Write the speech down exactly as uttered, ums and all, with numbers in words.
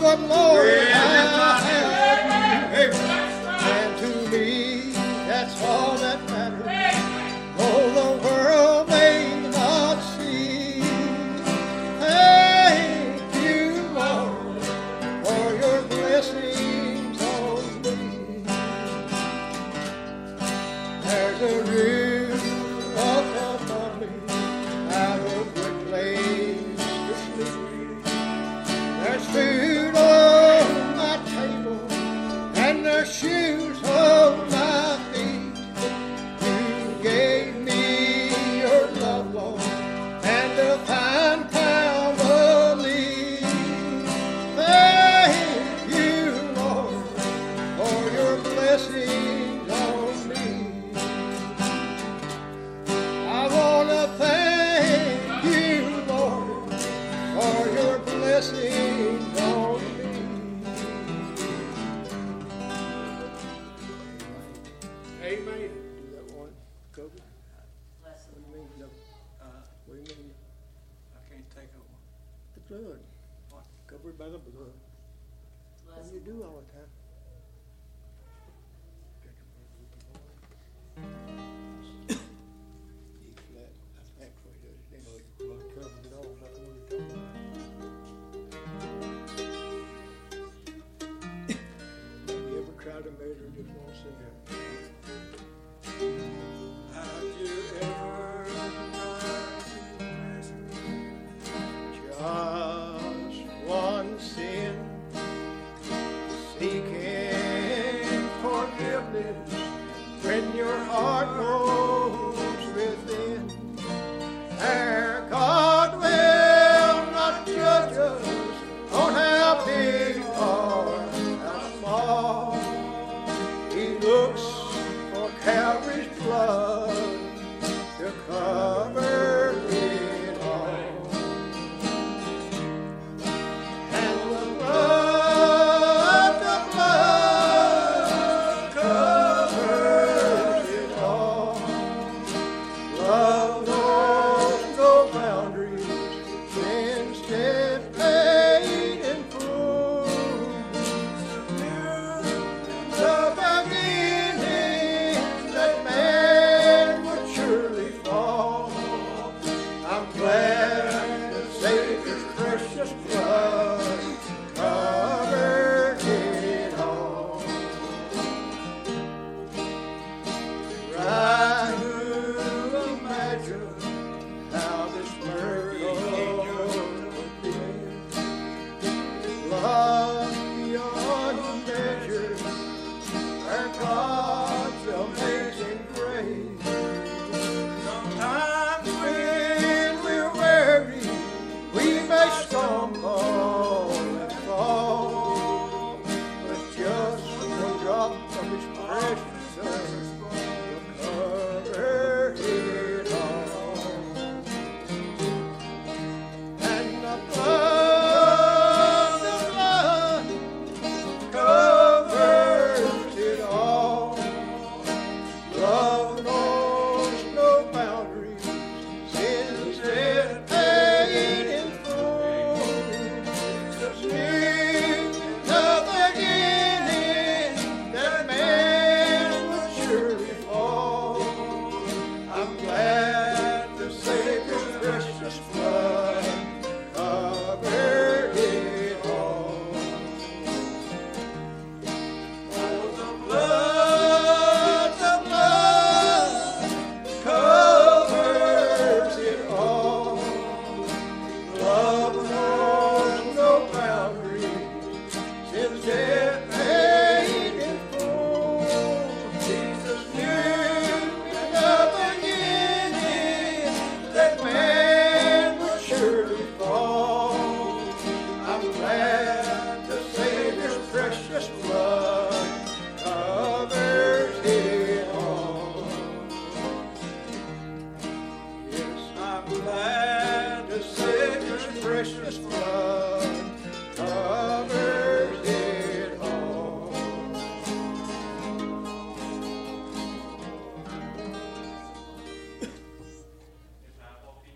what, Lord, Yeah, I that's have. right. And to me, that's all that matters. Though the world may not see. Thank you, Lord, for your blessings on me. There's a roof up above me, and a good place to sleep. There's food on my table, and there's shoes on my feet. You gave me your love, Lord, and a fine family. Thank you, Lord, for your blessings on me. I want to thank you, Lord, for your blessings on me. Amen. Do that one, Kobe? What do you mean? No. Uh, What do you mean? I can't take over. The blood. What? Covered by the blood. And you do all the time.